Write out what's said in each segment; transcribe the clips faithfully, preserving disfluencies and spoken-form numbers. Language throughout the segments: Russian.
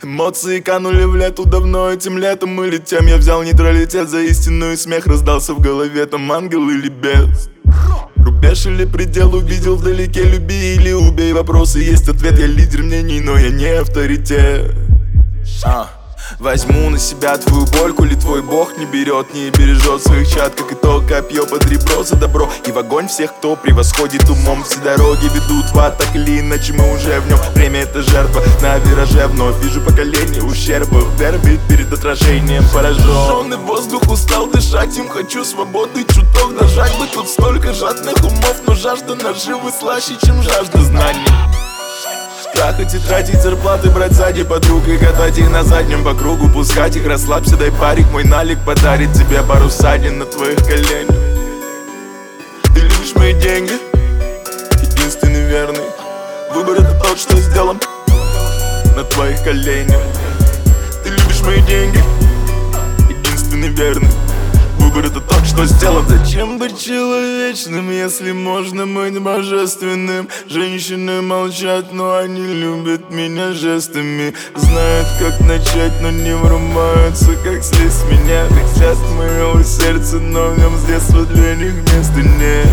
Эмоции канули в лету давно, этим летом мы летим. Я взял нейтралитет за истину, и смех раздался в голове. Там ангел или бес, рубеж или предел, увидел вдалеке. Люби или убей, вопросы есть ответ. Я лидер мнений, но я не авторитет. а. Возьму на себя твою боль, коли твой бог не берет, не бережет своих чад. Как итог, копье под ребро за добро и в огонь всех, кто превосходит умом. Все дороги ведут в ад, так или иначе мы уже в нем. Время это жертва, на вираже вновь вижу поколение ущерба. Вербит перед отражением пораженный воздух, устал дышать им. Хочу свободы, чуток нажать бы. Тут столько жадных умов, но жажда наживы слаще, чем жажда знаний. Трахать и тратить зарплаты, брать сзади подруг и катать их на заднем по кругу. Пускать их, расслабься, дай парик, мой налик подарит тебе пару ссадин на твоих коленях. Ты любишь мои деньги, единственный верный выбор это тот, что сделан на твоих коленях. Ты любишь мои деньги, единственный верный выбор это тот, что сделан. Зачем быть человечным, если можно быть божественным? Женщины молчат, но они любят меня жестами. Знают, как начать, но не врубаются, как слезть с меня. Хотят моего сердца, но в нем с детства для них места нет.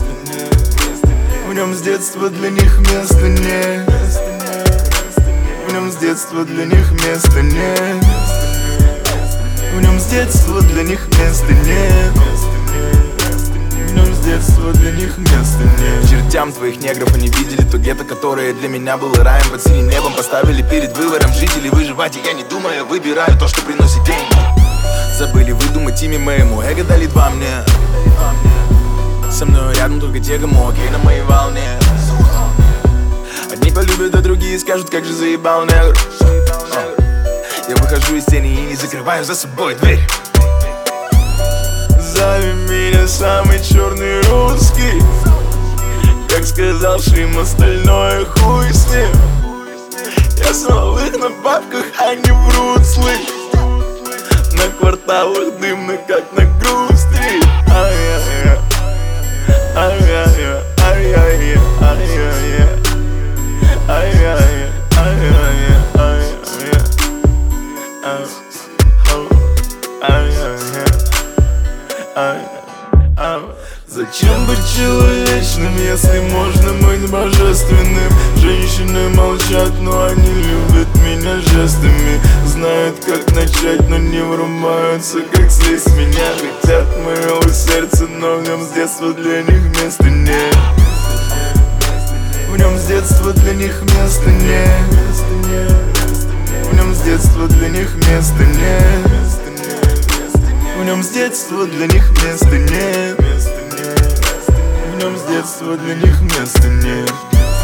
В нем с детства для них места нет. В нем с детства для них места нет. В нем с детства для них места нет. В нем с детства для них места нет. Чертям твоих негров они видели то гетто, которое для меня было раем. Под синим небом поставили перед выбором жить или выживать, и я не думая выбираю то, что приносит деньги. Забыли выдумать имя моему, эго дали два мне. Со мной рядом только те, кому окей на моей волне. Одни полюбят, а другие скажут, как же заебал негр. Я выхожу из тени и не закрываю за собой дверь. Зови меня самый черный русский. Как сказал Шим, остальное хуй с ним. Я снова их на бабках, они врут, слышь. На кварталах дымно, как на грусти. Ай-яй-яй, ай-яй-яй, ай-яй-яй, ай-яй-яй, ай-яй-яй, ай-яй-яй. Зачем быть человечным, если можно быть божественным? Женщины молчат, но они любят меня жестами. Знают, как начать, но не врубаются, как слезть с меня. Хотят моего сердца, но в нем с детства для них места нет. В нем с детства для них места нет. В нем с детства для них места нет. В нем с детства для них места нет. В нем с детства для них места нет.